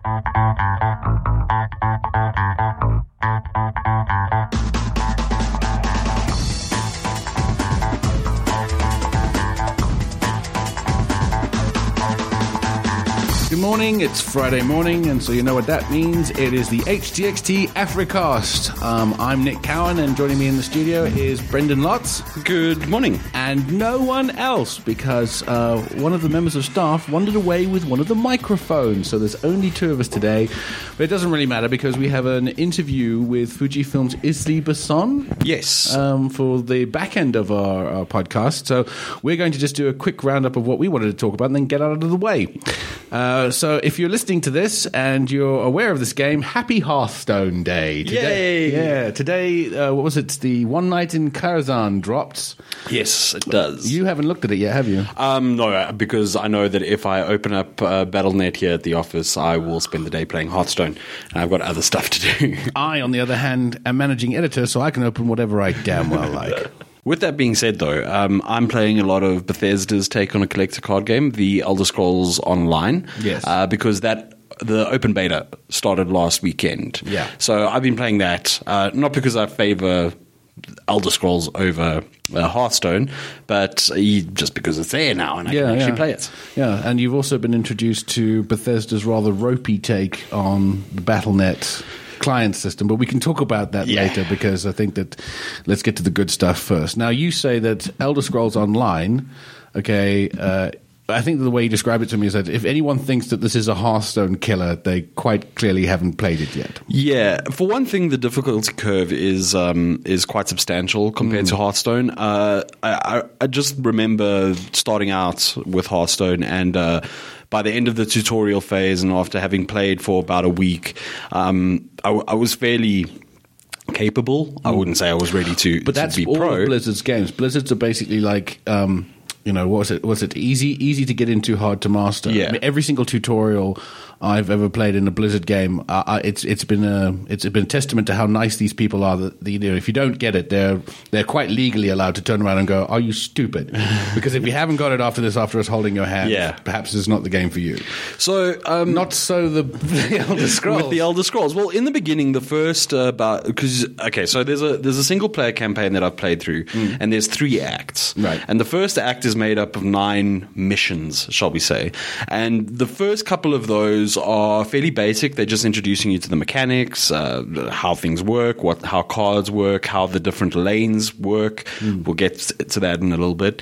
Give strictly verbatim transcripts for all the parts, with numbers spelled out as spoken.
Good morning, it's Friday morning, and so you know what that means. It is the H T X T Africast. Um, I'm Nick Cowan, and joining me in the studio is Brendan Lotz. Good morning. And no one else, because uh, one of the members of staff wandered away with one of the microphones, so there's only two of us today. But it doesn't really matter, because we have an interview with Fujifilm's Isli Basson. Yes. Um, for the back end of our, our podcast. So we're going to just do a quick roundup of what we wanted to talk about and then get out of the way. Uh, so if you're listening to this and you're aware of this game, happy Hearthstone Day. Today, Yay! Yeah, today, uh, what was it? The One Night in Karazhan dropped. Yes, it does. You haven't looked at it yet, have you? Um, no, because I know that if I open up uh, Battle dot net here at the office, I will spend the day playing Hearthstone, and I've got other stuff to do. I, on the other hand, am managing editor, so I can open whatever I damn well like. With that being said, though, um, I'm playing a lot of Bethesda's take on a collector card game, The Elder Scrolls Online. Yes. Uh, because that the open beta started last weekend. Yeah. So I've been playing that, uh, not because I favor Elder Scrolls over uh, Hearthstone, but uh, just because it's there now and I Yeah, can actually yeah. play it. Yeah, and you've also been introduced to Bethesda's rather ropey take on the Battle dot net client system, but we can talk about that Yeah. later, because I think that let's get to the good stuff first. Now, you say that Elder Scrolls Online, okay, uh, I think the way you describe it to me is that if anyone thinks that this is a Hearthstone killer, they quite clearly haven't played it yet. Yeah, for one thing, the difficulty curve is um, is quite substantial compared mm. to Hearthstone. Uh, I, I, I just remember starting out with Hearthstone, and uh, by the end of the tutorial phase, and after having played for about a week, um, I, I was fairly capable. I wouldn't say I was ready to, but to that's be all pro. of Blizzard's games. Blizzard's are basically like. Um, You know, what was it? Was it easy, easy to get into, hard to master? Yeah. I mean, every single tutorial I've ever played in a Blizzard game, uh, it's it's been a it's been a testament to how nice these people are. That you know, if you don't get it, they're they're quite legally allowed to turn around and go, "Are you stupid?" Because if you haven't got it after this, after us holding your hand, Yeah. perhaps it's not the game for you. So um, Not so the, the Elder Scrolls. With the Elder Scrolls. Well, in the beginning, the first uh, about because okay, so there's a there's a single player campaign that I've played through, mm. and there's three acts, right? And the first act is made up of nine missions, shall we say? And the first couple of those are fairly basic. They're just introducing you to the mechanics, uh, how things work, what how cards work, how the different lanes work. Mm. We'll get to that in a little bit.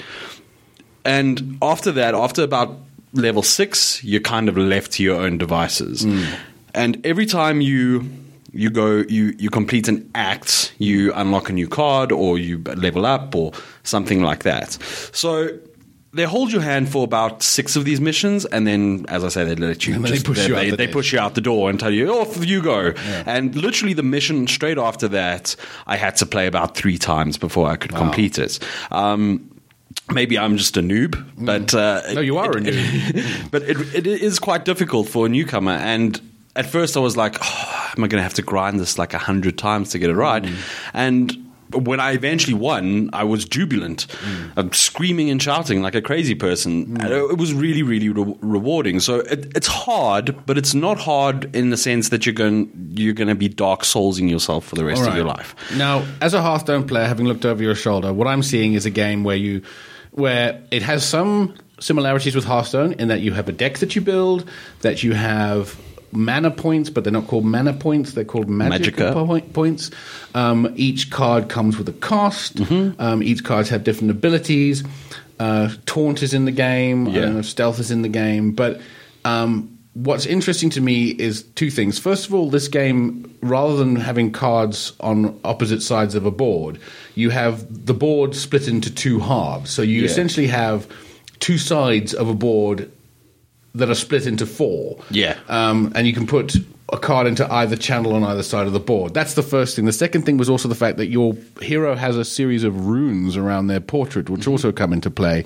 And after that, after about level six, you're kind of left to your own devices. Mm. And every time you you go you, you complete an act, you unlock a new card, or you level up, or something like that. So they hold your hand for about six of these missions, and then, as I say, they let you. And then just, they push they, you out they, the they door. push you out the door and tell you, "Off you go." Yeah. And literally, the mission straight after that, I had to play about three times before I could Wow. complete it. Um, Maybe I'm just a noob, but uh, no, you are it, a noob. but it, it is quite difficult for a newcomer. And at first, I was like, oh, "Am I going to have to grind this like a hundred times to get it right?" Mm. And when I eventually won, I was jubilant, mm. I'm screaming and shouting like a crazy person. Mm. And it was really, really re- rewarding. So it, it's hard, but it's not hard in the sense that you're going you're going to be Dark Soulsing yourself for the rest All right. of your life. Now, as a Hearthstone player, having looked over your shoulder, what I'm seeing is a game where you, where it has some similarities with Hearthstone in that you have a deck that you build, that you have mana points, but they're not called mana points. They're called magic point, points. Um, each card comes with a cost. Mm-hmm. Um, each card have different abilities. Uh, taunt is in the game. Yeah. I don't know if stealth is in the game. But um, what's interesting to me is two things. First of all, this game, rather than having cards on opposite sides of a board, you have the board split into two halves. So you yeah. essentially have two sides of a board that are split into four. Yeah. Um, and you can put a card into either channel on either side of the board. That's the first thing. The second thing was also the fact that your hero has a series of runes around their portrait, which mm-hmm. also come into play.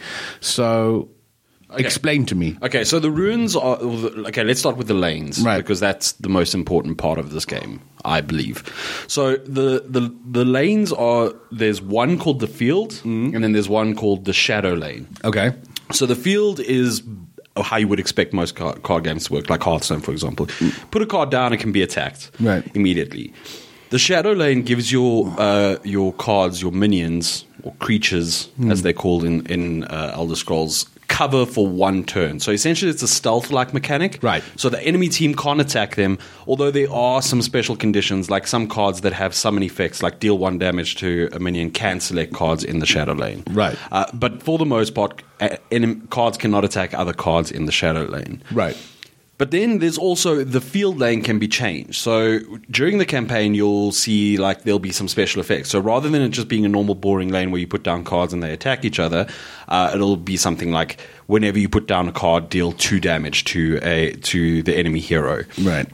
So okay. explain to me. Okay, so the runes are... Okay, let's start with the lanes. Right. Because that's the most important part of this game, I believe. So the the, the lanes are... There's one called the field, mm-hmm. and then there's one called the shadow lane. Okay. So the field is how you would expect most card, card games to work, like Hearthstone, for example. Mm. Put a card down, it can be attacked right. immediately. The Shadow Lane gives your uh, your cards, your minions, or creatures, mm. as they're called in, in uh, Elder Scrolls, cover for one turn. So essentially it's a stealth-like mechanic. Right. So the enemy team can't attack them, although there are some special conditions, like some cards that have summon effects, like deal one damage to a minion, can select cards in the Shadow Lane. Right. Uh, but for the most part, uh, enem- cards cannot attack other cards in the Shadow Lane. Right. But then there's also the field lane can be changed. So during the campaign, you'll see like there'll be some special effects. So rather than it just being a normal boring lane where you put down cards and they attack each other, uh, it'll be something like whenever you put down a card, deal two damage to a to the enemy hero. Right.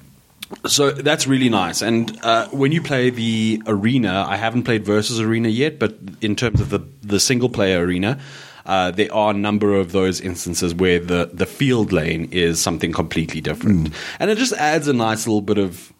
So that's really nice. And uh, when you play the arena, I haven't played Versus Arena yet, but in terms of the the single player arena, Uh, there are a number of those instances where the, the field lane is something completely different. Mm. And it just adds a nice little bit of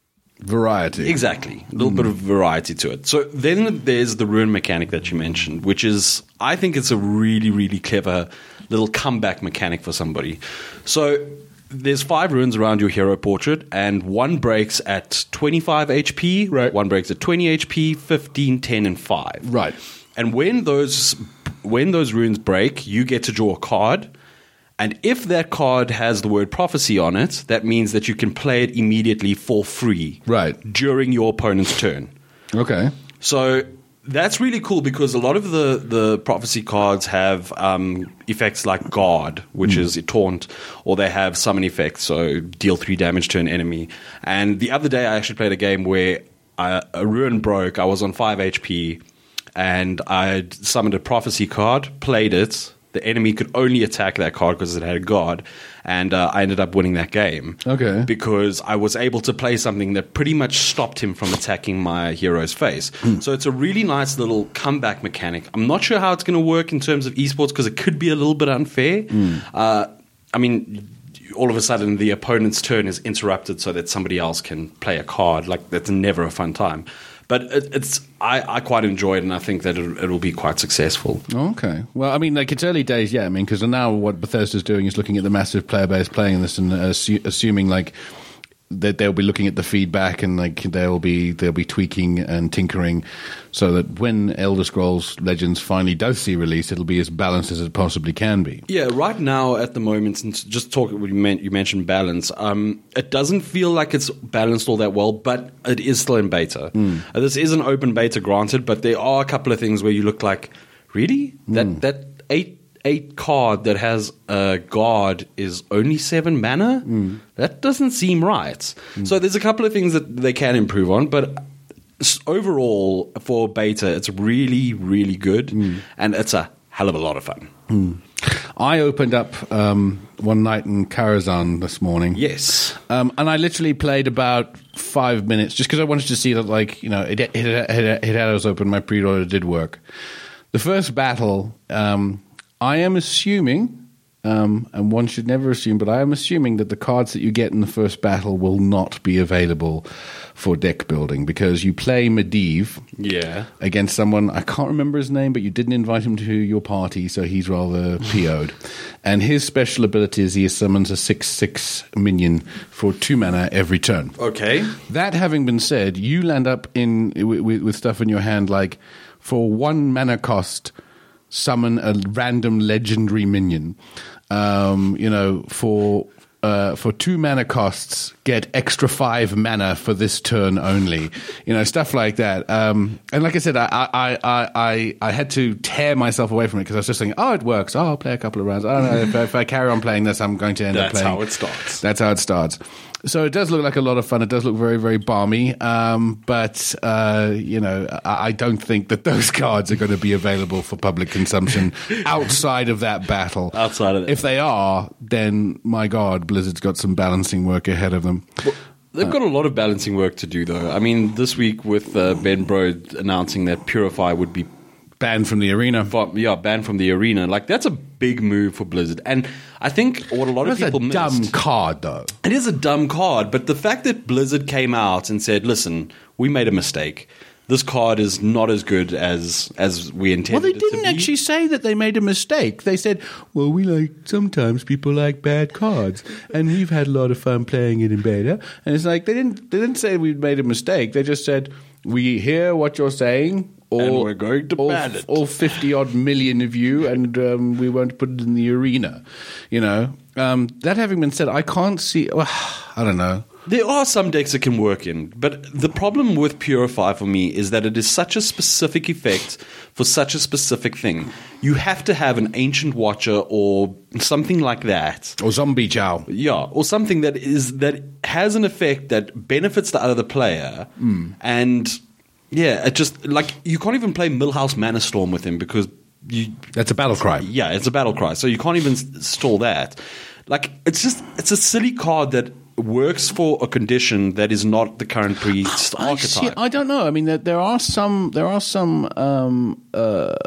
variety. Exactly. A little mm. bit of variety to it. So then there's the ruin mechanic that you mentioned, which is, I think it's a really, really clever little comeback mechanic for somebody. So there's five ruins around your hero portrait, and one breaks at twenty-five H P, right. one breaks at twenty H P, fifteen, ten, and five. Right. And when those when those runes break, you get to draw a card. And if that card has the word prophecy on it, that means that you can play it immediately for free. Right. During your opponent's turn. Okay. So that's really cool because a lot of the, the prophecy cards have um, effects like guard, which mm. is a taunt, or they have summon effects, so deal three damage to an enemy. And the other day I actually played a game where I, a ruin broke. I was on five H P. And I summoned a prophecy card, played it. The enemy could only attack that card because it had a guard. And uh, I ended up winning that game. Okay. Because I was able to play something that pretty much stopped him from attacking my hero's face. Mm. So it's a really nice little comeback mechanic. I'm not sure how it's going to work in terms of esports because it could be a little bit unfair. Mm. Uh, I mean, all of a sudden the opponent's turn is interrupted so that somebody else can play a card. Like, that's never a fun time. But it, it's I, I quite enjoy it, and I think that it, it will be quite successful. Okay. Well, I mean, like, it's early days, yeah. I mean, because now what Bethesda's doing is looking at the massive player base playing this and assu- assuming, like, that they'll be looking at the feedback and like they'll be they'll be tweaking and tinkering so that when Elder Scrolls Legends finally does see release, it'll be as balanced as it possibly can be. Yeah, right now at the moment, since just talk, you mentioned balance, um, it doesn't feel like it's balanced all that well, but it is still in beta. Mm. Uh, this is an open beta, granted, but there are a couple of things where you look like, really? That mm. that eight. Eight card that has a guard is only seven mana? Mm. That doesn't seem right. Mm. So there's a couple of things that they can improve on, but overall for beta, it's really, really good, mm. and it's a hell of a lot of fun. Mm. I opened up um, one night in Karazhan this morning. Yes, um, and I literally played about five minutes just because I wanted to see that, like, you know, it, it, it, it, it had us open. My pre-order did work. The first battle. Um, I am assuming, um, and one should never assume, but I am assuming that the cards that you get in the first battle will not be available for deck building because you play Medivh yeah. against someone, I can't remember his name, but you didn't invite him to your party, so he's rather P O'd. And his special ability is he summons a six six minion for two mana every turn. Okay. That having been said, you land up in with, with stuff in your hand like, for one mana cost, summon a random legendary minion. Um, you know, for uh, for two mana costs, get extra five mana for this turn only. You know, stuff like that. Um, and like I said, I I, I, I I had to tear myself away from it because I was just thinking, oh, it works. Oh, I'll play a couple of rounds. I don't know if, if I carry on playing this, I'm going to end That's up playing. That's how it starts. That's how it starts. So it does look like a lot of fun. It does look very, very balmy. Um, but, uh, you know, I, I don't think that those cards are going to be available for public consumption outside of that battle. Outside of that. If they are, then, my God, Blizzard's got some balancing work ahead of them. Well, they've got a lot of balancing work to do, though. I mean, this week with uh, Ben Brode announcing that Purify would be banned from the arena. Yeah, banned from the arena. Like, that's a big move for Blizzard. And I think what a lot That's of people missed... That's a missed, dumb card, though. It is a dumb card, but the fact that Blizzard came out and said, listen, we made a mistake. this card is not as good as as we intended. Well, they it to didn't be. actually say that they made a mistake. They said, well, we like, sometimes people like bad cards, and we've had a lot of fun playing it in beta. And it's like, they didn't they didn't say we made a mistake. They just said, we hear what you're saying, all, And we're going to all, ban it. all fifty-odd million of you, and um, we won't put it in the arena. You know? Um, that having been said, I can't see... Well, I don't know. There are some decks it can work in, but the problem with Purify for me is that it is such a specific effect for such a specific thing. You have to have an Ancient Watcher or something like that. Or Zombie Chow. Yeah, or something that is that has an effect that benefits the other player, Mm. and yeah, it just like you can't even play Millhouse Mana Storm with him because you. That's a battle cry. Yeah, it's a battle cry, so you can't even s- stall that. Like it's just it's a silly card that works for a condition that is not the current priest I, see, archetype. I don't know. I mean, there, there are some there are some um, uh,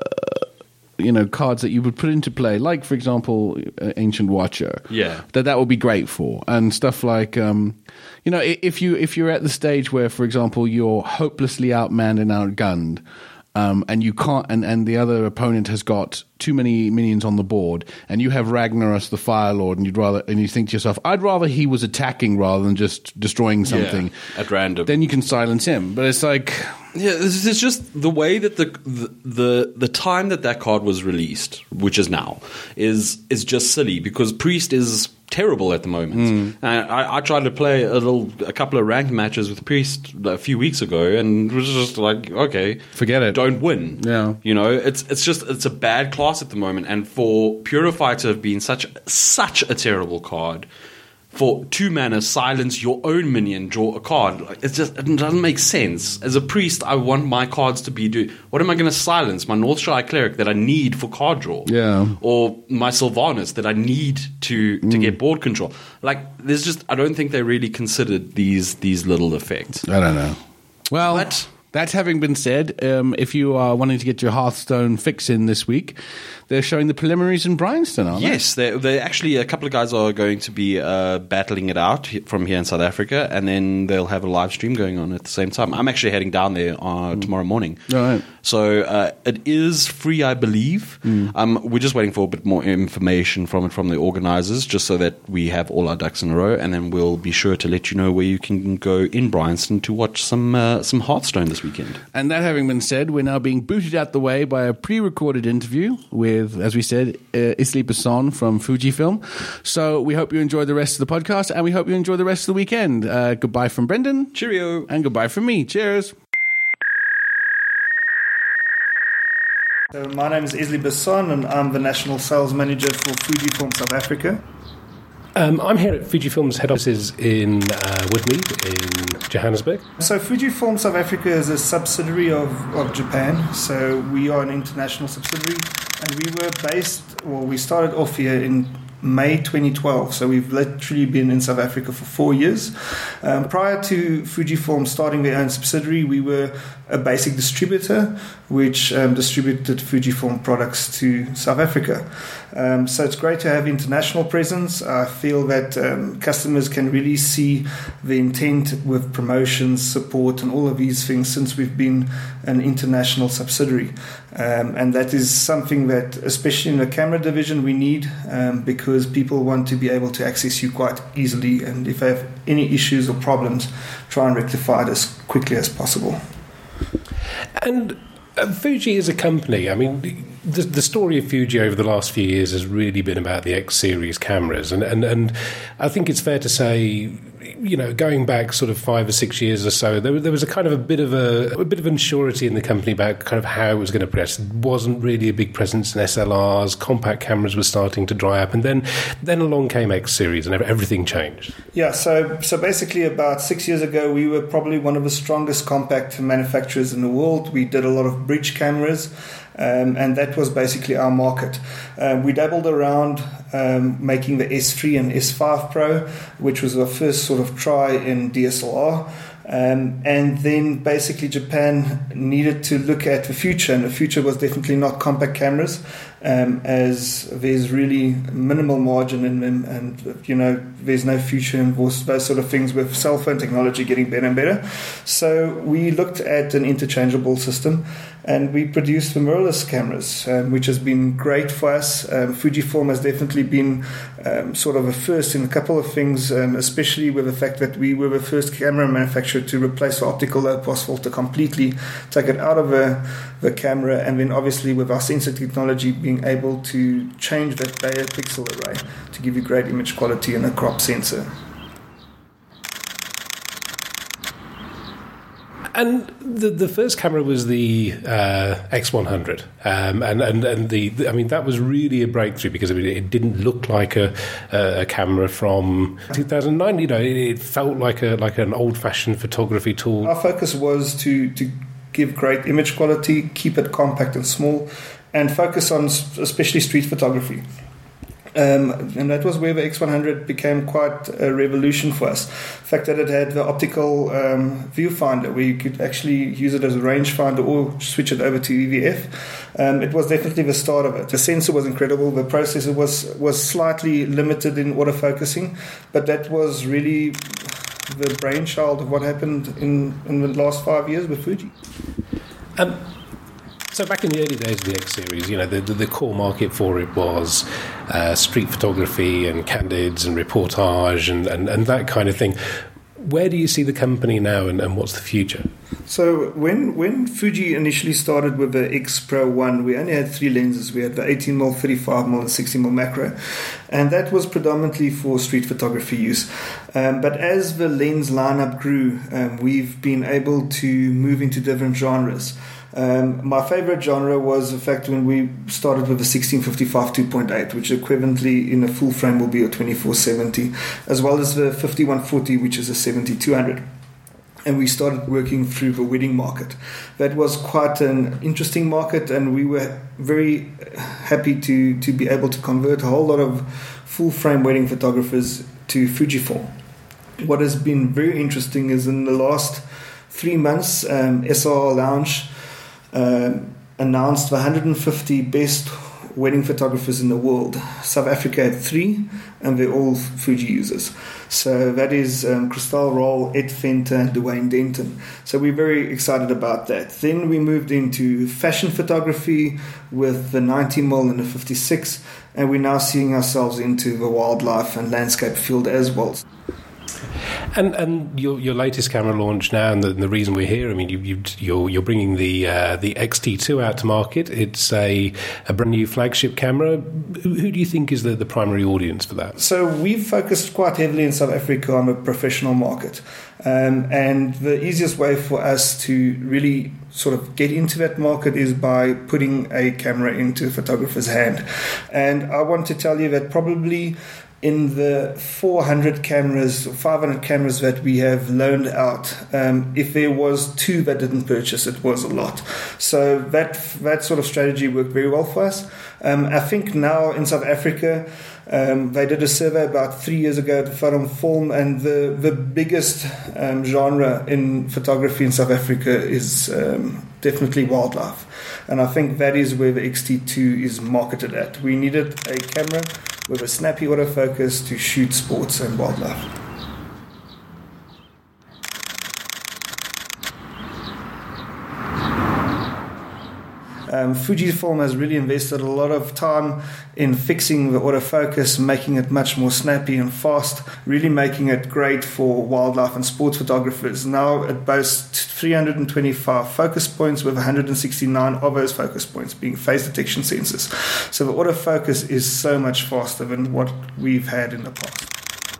you know cards that you would put into play, like for example, uh, Ancient Watcher. Yeah. that that would be great for, and stuff like um, you know i- if you if you're at the stage where, for example, you're hopelessly outmanned and outgunned. Um, and you can't, and, and the other opponent has got too many minions on the board, and you have Ragnaros the Fire Lord, and you'd rather, and you think to yourself, I'd rather he was attacking rather than just destroying something Yeah, at random. Then you can silence him. But it's like, Yeah, this is just the way that the, the the the time that that card was released, which is now, is is just silly because Priest is terrible at the moment. Mm. And I, I tried to play a little, a couple of ranked matches with Priest a few weeks ago, and it was just like, okay, Forget it. don't win. Yeah. you know, it's it's just it's a bad class at the moment, and for Purify to have been such such a terrible card. For two mana, silence your own minion, draw a card. Like, it's just it doesn't make sense. As a priest, I want my cards to be do. What am I going to silence? My Northshire Cleric that I need for card draw, Yeah. or my Sylvanas that I need to to get board control. Like, there's just I don't think they really considered these these little effects. I don't know. Well, But- that having been said, um, if you are wanting to get your Hearthstone fix in this week, they're showing the preliminaries in Bryanston, aren't Yes, they they actually a couple of guys are going to be uh, battling it out he- from here in South Africa, and then they'll have a live stream going on at the same time. I'm actually heading down there uh, tomorrow morning. All right. So uh, it is free, I believe. Um, we're just waiting for a bit more information from it from the organisers, just so that we have all our ducks in a row, and then we'll be sure to let you know where you can go in Bryanston to watch some uh, some Hearthstone this weekend. And that having been said, we're now being booted out the way by a pre-recorded interview with, as we said, uh, Isli Basson from Fujifilm. So we hope you enjoy the rest of the podcast, and we hope you enjoy the rest of the weekend. Uh, goodbye from Brendan. Cheerio. And goodbye from me. Cheers. So my name is Isli Basson, and I'm the National Sales Manager for Fujifilm South Africa. Um, I'm here at Fujifilm's head offices in uh, Woodmead in Johannesburg. So Fujifilm South Africa is a subsidiary of, of Japan. So we are an international subsidiary, and we were based, well, we started off here in May twenty twelve, so we've literally been in South Africa for four years. Um, prior to Fujifilm starting their own subsidiary, we were a basic distributor which um, distributed Fujifilm products to South Africa. Um, so it's great to have international presence. I feel that um, customers can really see the intent with promotions, support, and all of these things since we've been an international subsidiary. Um, and that is something that, especially in the camera division, we need um, because people want to be able to access you quite easily. And if they have any issues or problems, try and rectify it as quickly as possible. And uh, Fuji is a company. I mean, the, the story of Fuji over the last few years has really been about the X series cameras, and, and, and I think it's fair to say, you know, going back sort of five or six years or so, there, there was a kind of a bit of a, a bit of insurity in the company about kind of how it was going to progress. There wasn't really a big presence in S L Rs. Compact cameras were starting to dry up, and then then along came X series, and everything changed. Yeah, so so basically about six years ago, we were probably one of the strongest compact manufacturers in the world. We did a lot of bridge cameras, um, and that was basically our market. Um, we dabbled around um, making the S three and S five Pro, which was our first sort of try in D S L R. Um, and then basically Japan needed to look at the future, and the future was definitely not compact cameras. um, as there's really minimal margin in them, and you know there's no future in those, those sort of things with cell phone technology getting better and better. So we looked at an interchangeable system, and we produced the mirrorless cameras, um, which has been great for us. Um, Fujifilm has definitely been um, sort of a first in a couple of things, um, especially with the fact that we were the first camera manufacturer to replace the optical low-pass filter completely, take it out of the, the camera, and then obviously with our sensor technology being able to change that Bayer pixel array to give you great image quality in a crop sensor. And the the first camera was the uh, X one hundred, um, and and and the, the I mean that was really a breakthrough because it, it didn't look like a a camera from two thousand nine. You know, it, it felt like a like an old fashioned photography tool. Our focus was to to give great image quality, keep it compact and small, and focus on especially street photography. Um, and that was where the X one hundred became quite a revolution for us. The fact that it had the optical um, viewfinder where you could actually use it as a rangefinder or switch it over to E V F. Um, it was definitely the start of it. The sensor was incredible. The processor was, was slightly limited in autofocusing, but that was really the brainchild of what happened in, in the last five years with Fuji. Um, So back in the early days of the X series, you know, the, the, the core market for it was uh, street photography and candids and reportage and, and, and that kind of thing. Where do you see the company now, and, and what's the future? So when when Fuji initially started with the X Pro one, we only had three lenses. We had the eighteen millimeter, thirty-five millimeter, and sixty millimeter macro, and that was predominantly for street photography use. Um, but as the lens lineup grew, um, we've been able to move into different genres. Um, my favorite genre was, in fact, when we started with the sixteen fifty-five two point eight, which equivalently in a full frame will be a twenty-four seventy, as well as the fifty-one forty, which is a seventy two hundred. And we started working through the wedding market. That was quite an interesting market, and we were very happy to, to be able to convert a whole lot of full frame wedding photographers to Fujifilm. What has been very interesting is in the last three months, um, S R R Lounge Um, announced the one hundred fifty best wedding photographers in the world. South Africa had three, and they're all Fuji users. So that is um, Christelle Roll, Ed Fenter, and Dwayne Denton. So we're very excited about that. Then we moved into fashion photography with the ninety millimeter and the fifty-six, and we're now seeing ourselves into the wildlife and landscape field as well. And and your your latest camera launch now, and the, the reason we're here, I mean, you, you you're you're bringing the uh, the X T two out to market. It's a a brand new flagship camera. Who, who do you think is the, the primary audience for that? So we've focused quite heavily in South Africa on the professional market, um, and the easiest way for us to really sort of get into that market is by putting a camera into a photographer's hand. And I want to tell you that probably in the four hundred cameras, five hundred cameras that we have loaned out, um, if there was two that didn't purchase, it was a lot. So that that sort of strategy worked very well for us. Um, I think now in South Africa, um, they did a survey about three years ago at Forum Film, and the, the biggest um, genre in photography in South Africa is um, definitely wildlife. And I think that is where the X T two is marketed at. We needed a camera with a snappy autofocus to shoot sports and wildlife. Um, Fujifilm has really invested a lot of time in fixing the autofocus, making it much more snappy and fast, really making it great for wildlife and sports photographers. Now it boasts three hundred twenty-five focus points, with one hundred sixty-nine of those focus points being face detection sensors. So the autofocus is so much faster than what we've had in the past.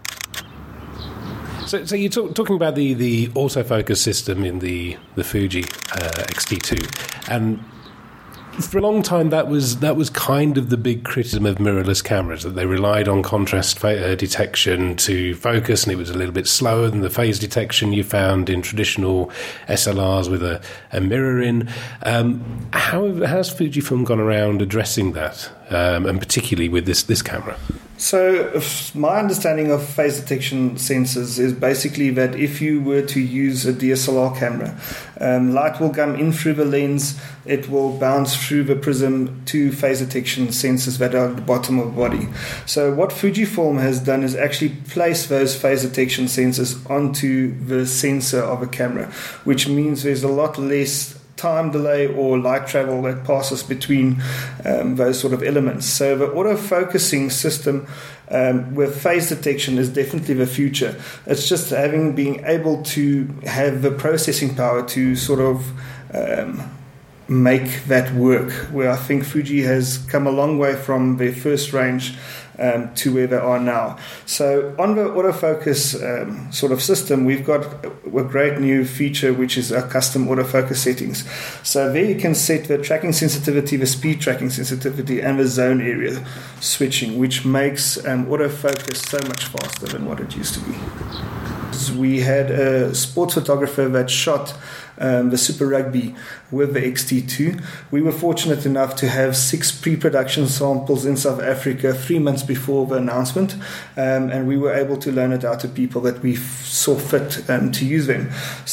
So, so you're talk, talking about the, the autofocus system in the the Fuji uh, X T two, and for a long time, that was that was kind of the big criticism of mirrorless cameras, that they relied on contrast uh, detection to focus, and it was a little bit slower than the phase detection you found in traditional S L Rs with a, a mirror in. Um, how has Fujifilm gone around addressing that, um, and particularly with this, this camera? So, my understanding of phase detection sensors is basically that if you were to use a D S L R camera, um, light will come in through the lens, it will bounce through the prism to phase detection sensors that are at the bottom of the body. So, what Fujifilm has done is actually place those phase detection sensors onto the sensor of a camera, which means there's a lot less time delay or light travel that passes between um, those sort of elements. So the autofocusing system um, with phase detection is definitely the future. It's just having being able to have the processing power to sort of um, make that work, where I think Fuji has come a long way from their first range um, to where they are now. So on the autofocus um, sort of system, we've got a great new feature, which is our custom autofocus settings. So there you can set the tracking sensitivity, the speed tracking sensitivity, and the zone area switching, which makes um, autofocus so much faster than what it used to be. We had a sports photographer that shot um, the Super Rugby with the X T two. We were fortunate enough to have six pre-production samples in South Africa three months before the announcement, um, and we were able to loan it out to people that we f- saw fit um, to use them.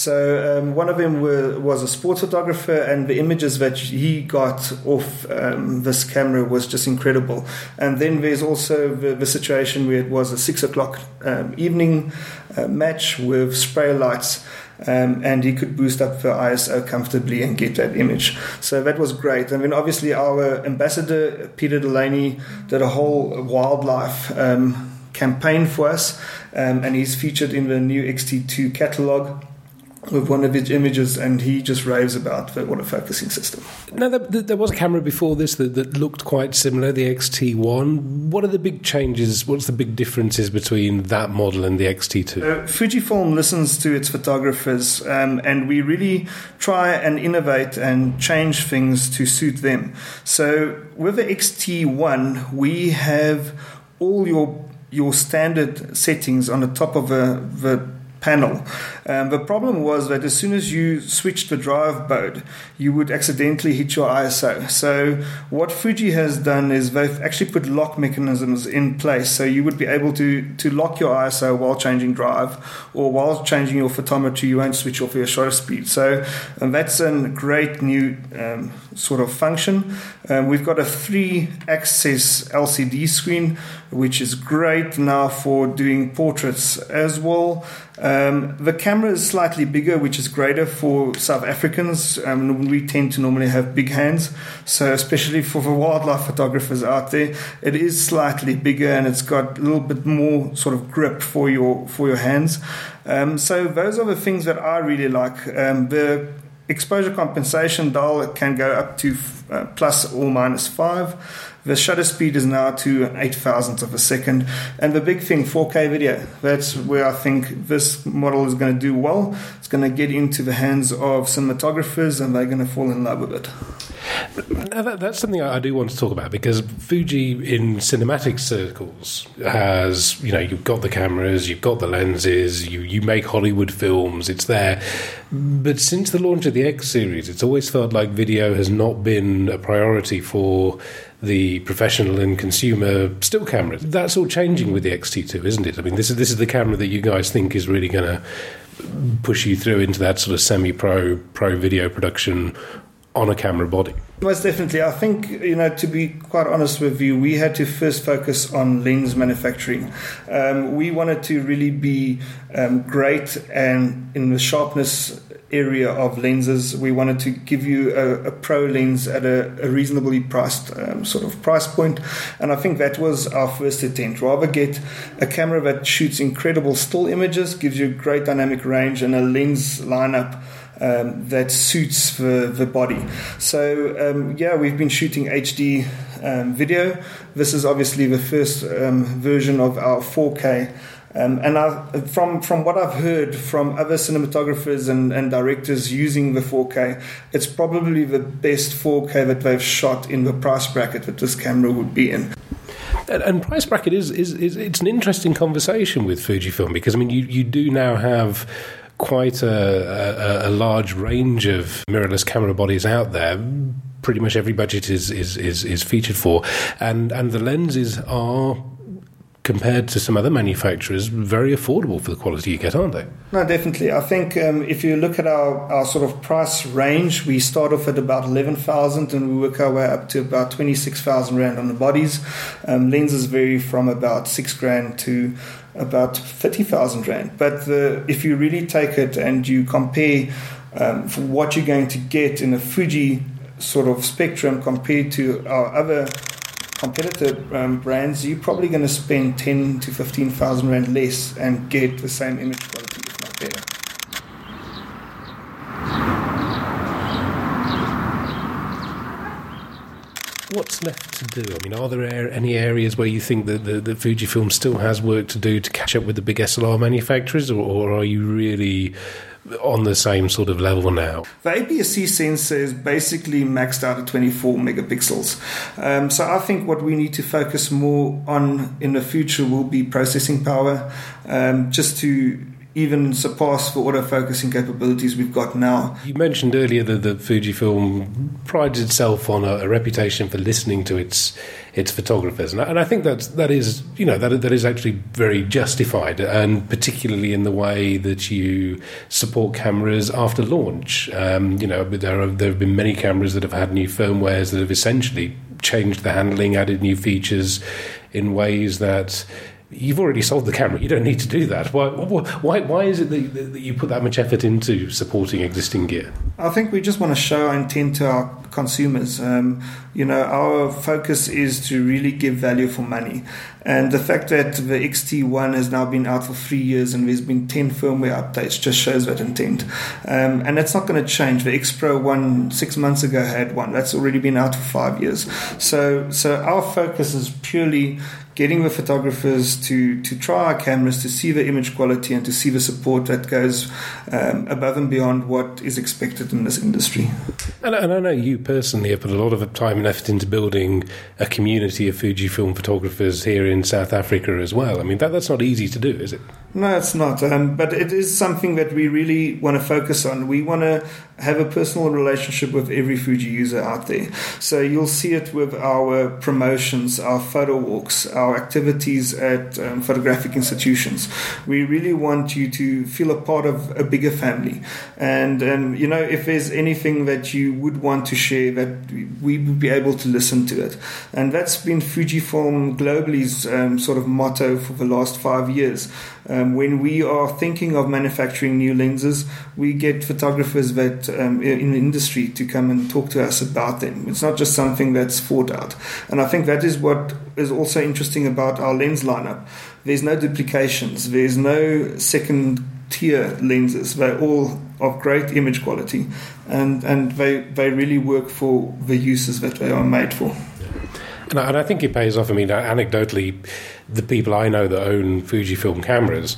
So um, one of them were, was a sports photographer, and the images that he got off um, this camera was just incredible. And then there's also the, the situation where it was a six o'clock um, evening uh, match with spray lights. Um, and he could boost up the I S O comfortably and get that image. So that was great. I mean, obviously, our ambassador, Peter Delaney, did a whole wildlife um, campaign for us, um, and he's featured in the new X T two catalogue with one of his images, and he just raves about the autofocusing system. Now, there, there was a camera before this that, that looked quite similar, the X T one. What are the big changes, what's the big differences between that model and the X T two? Uh, Fujifilm listens to its photographers, um, and we really try and innovate and change things to suit them. So with the X T one, we have all your your standard settings on the top of the, the panel. Um, the problem was that as soon as you switched the drive mode, you would accidentally hit your I S O. So what Fuji has done is they've actually put lock mechanisms in place, so you would be able to, to lock your I S O while changing drive, or while changing your photometry, you won't switch off your shutter speed. So um, that's a great new um, sort of function. Um, we've got a three-axis L C D screen, which is great now for doing portraits as well. Um, the camera is slightly bigger, which is greater for South Africans. Um, we tend to normally have big hands, so especially for the wildlife photographers out there, it is slightly bigger, and it's got a little bit more sort of grip for your for your hands. Um, so those are the things that I really like. Um, the exposure compensation dial can go up to uh, plus or minus five. The shutter speed is now to an eight thousandth of a second. And the big thing, four K video. That's where I think this model is going to do well. It's going to get into the hands of cinematographers, and they're going to fall in love with it. Now that, that's something I do want to talk about, because Fuji in cinematic circles has, you know, you've got the cameras, you've got the lenses, you, you make Hollywood films, it's there. But since the launch of the X series, it's always felt like video has not been a priority for the professional and consumer still cameras. That's all changing with the X T two, isn't it? I mean, this is this is the camera that you guys think is really going to push you through into that sort of semi-pro pro video production on a camera body. Most definitely. I think, you know, to be quite honest with you, we had to first focus on lens manufacturing. Um, we wanted to really be um, great and in the sharpness area of lenses. We wanted to give you a, a pro lens at a, a reasonably priced um, sort of price point, and I think that was our first intent. Rather get a camera that shoots incredible still images, gives you great dynamic range, and a lens lineup Um, that suits the, the body. So um, yeah, we've been shooting H D um, video. This is obviously the first um, version of our four K. Um, and I've, from from what I've heard from other cinematographers and, and directors using the four K, it's probably the best four K that they've shot in the price bracket that this camera would be in. And, and price bracket is, is, is it's an interesting conversation with Fujifilm, because I mean you, you do now have quite a, a, a large range of mirrorless camera bodies out there. Pretty much every budget is, is, is, is featured for, and and the lenses are compared to some other manufacturers, very affordable for the quality you get, aren't they? No, definitely. I think um, if you look at our, our sort of price range, we start off at about eleven thousand and we work our way up to about twenty-six thousand Rand on the bodies. Um, lenses vary from about six grand to about thirty thousand Rand. But the, if you really take it and you compare um, for what you're going to get in a Fuji sort of spectrum compared to our other competitor um, brands, you're probably going to spend ten to fifteen thousand Rand less and get the same image quality, if not better. What's left to do? I mean, are there any areas where you think that the, the Fujifilm still has work to do to catch up with the big S L R manufacturers, or, or are you really on the same sort of level now? The A P S C sensor is basically maxed out at twenty-four megapixels. Um, so I think what we need to focus more on in the future will be processing power, um, just to even surpass the autofocusing capabilities we've got now. You mentioned earlier that the Fujifilm prides itself on a, a reputation for listening to its its photographers, and I, and I think that's that is you know that that is actually very justified, and particularly in the way that you support cameras after launch. Um, you know, there are, there have been many cameras that have had new firmwares that have essentially changed the handling, added new features in ways that you've already sold the camera. You don't need to do that. Why? Why? Why is it that, that you put that much effort into supporting existing gear? I think we just want to show our intent to our consumers. Um, you know, our focus is to really give value for money. And the fact that the X T one has now been out for three years and there's been ten firmware updates just shows that intent. Um, and that's not going to change. The X Pro one six months ago had one. That's already been out for five years. So, so our focus is purely getting the photographers to, to try our cameras, to see the image quality and to see the support that goes um, above and beyond what is expected in this industry. And, and I know you personally have put a lot of time and effort into building a community of Fujifilm photographers here in South Africa as well. I mean, that, that's not easy to do, is it? No, it's not. Um, but it is something that we really want to focus on. We want to have a personal relationship with every Fuji user out there. So you'll see it with our promotions, our photo walks, our activities at um, photographic institutions. We really want you to feel a part of a bigger family. And, um, you know, if there's anything that you would want to share, that we would be able to listen to it. And that's been Fujifilm Globally's um, sort of motto for the last five years. Um, when we are thinking of manufacturing new lenses, we get photographers that um, in the industry to come and talk to us about them. It's not just something that's thought out. And I think that is what is also interesting about our lens lineup. There's no duplications. There's no second tier lenses. They're all of great image quality, and, and they, they really work for the uses that they are made for. And I, and I think it pays off. I mean, anecdotally, the people I know that own Fujifilm cameras,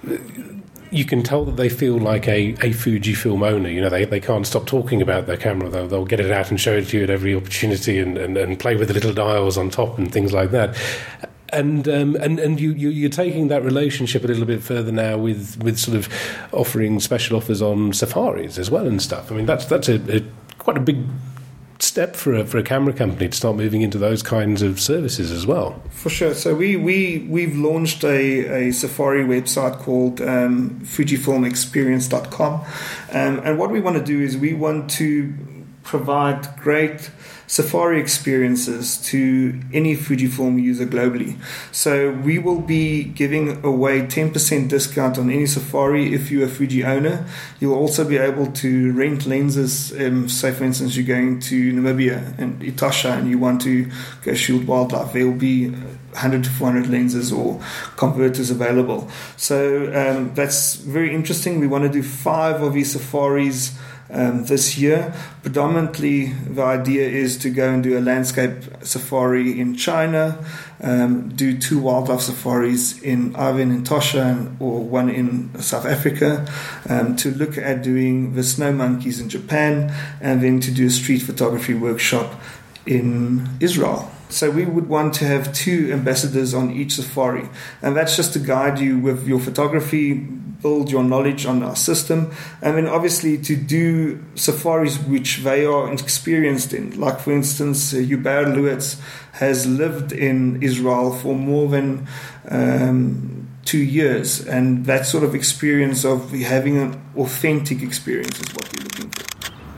you can tell that they feel like a, a Fujifilm owner. You know, they, they can't stop talking about their camera. They'll, they'll get it out and show it to you at every opportunity, and, and, and play with the little dials on top and things like that. And um, and and you, you you're taking that relationship a little bit further now with, with sort of offering special offers on safaris as well and stuff. I mean, that's that's a, a quite a big step for a, for a camera company to start moving into those kinds of services as well. For sure. So we, we, we've launched a, a Safari website called um, Fujifilm Experience dot com. Um, and what we want to do is we want to provide great Safari experiences to any Fujifilm user globally. So we will be giving away ten percent discount on any Safari if you're a Fuji owner. You'll also be able to rent lenses. Um, say, for instance, you're going to Namibia and Etosha and you want to go shoot wildlife. There will be one hundred to four hundred lenses or converters available. So um, that's very interesting. We want to do five of these safaris Um, this year. Predominantly, the idea is to go and do a landscape safari in China, um, do two wildlife safaris in either in Etosha or one in South Africa, um, to look at doing the snow monkeys in Japan, and then to do a street photography workshop in Israel. So we would want to have two ambassadors on each safari, and that's just to guide you with your photography, build your knowledge on our system, and then obviously to do safaris which they are experienced in. Like, for instance, uh, Hubert Lewitz has lived in Israel for more than um, two years, and that sort of experience of having an authentic experience is what we're looking for.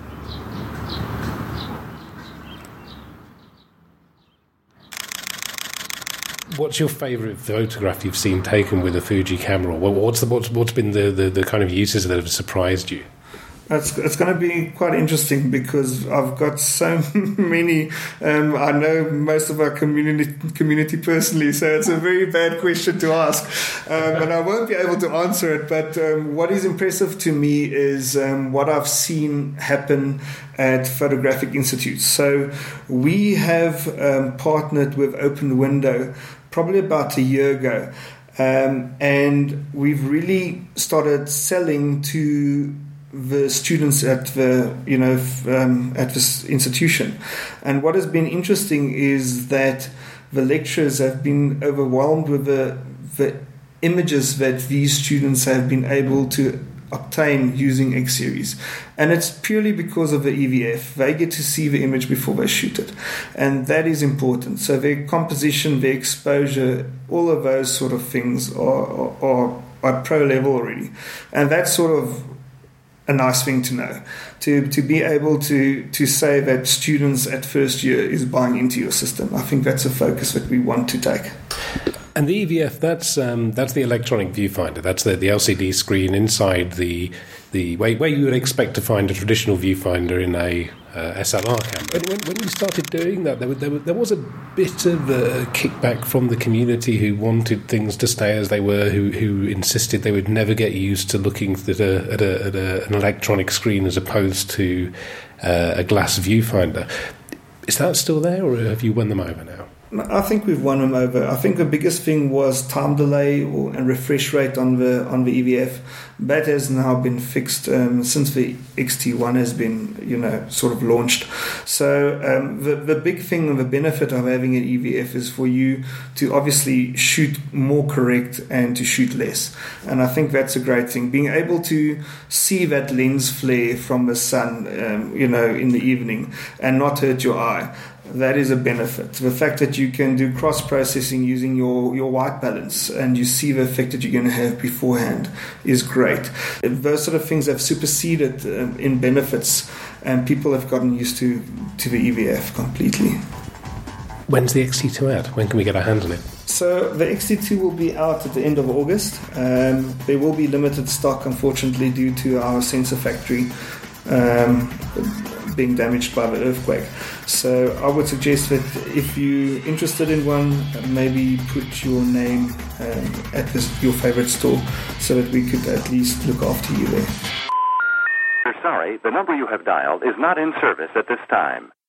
What's your favourite photograph you've seen taken with a Fuji camera? What's the, what's, what's been the, the, the kind of uses that have surprised you? It's, it's going to be quite interesting because I've got so many. Um, I know most of our community community personally, so it's a very bad question to ask, um, and I won't be able to answer it. But um, what is impressive to me is um, what I've seen happen at photographic institutes. So we have um, partnered with Open Window probably about a year ago, um, and we've really started selling to the students at the you know um, at this institution. And what has been interesting is that the lecturers have been overwhelmed with the the images that these students have been able to obtain using X series, and it's purely because of the E V F. They get to see the image before they shoot it, and that is important. So their composition, their exposure, all of those sort of things are are, are at pro level already, and that's sort of a nice thing to know, to to be able to to say that students at first year is buying into your system. I think that's a focus that we want to take. And the E V F, that's um, that's the electronic viewfinder. That's the, the L C D screen inside the the way where you would expect to find a traditional viewfinder in a uh, S L R camera. When, when, when you started doing that, there, there, there was a bit of a kickback from the community who wanted things to stay as they were, who who insisted they would never get used to looking at, a, at, a, at a, an electronic screen as opposed to uh, a glass viewfinder. Is that still there, or have you won them over now? I think we've won them over. I think the biggest thing was time delay or, and refresh rate on the on the E V F. That has now been fixed um, since the X T one has been, you know, sort of launched. So um, the the big thing and the benefit of having an E V F is for you to obviously shoot more correct and to shoot less. And I think that's a great thing. Being able to see that lens flare from the sun, um, you know, in the evening and not hurt your eye. That is a benefit. The fact that you can do cross-processing using your, your white balance and you see the effect that you're going to have beforehand is great. Those sort of things have superseded um, in benefits, and people have gotten used to, to the E V F completely. When's the X T two out? When can we get our hands on it? So the X T two will be out at the end of August. Um, there will be limited stock, unfortunately, due to our sensor factory um, being damaged by the earthquake. So I would suggest that if you're interested in one, maybe put your name um, at this, your favorite store so that we could at least look after you there. We're sorry, the number you have dialed is not in service at this time.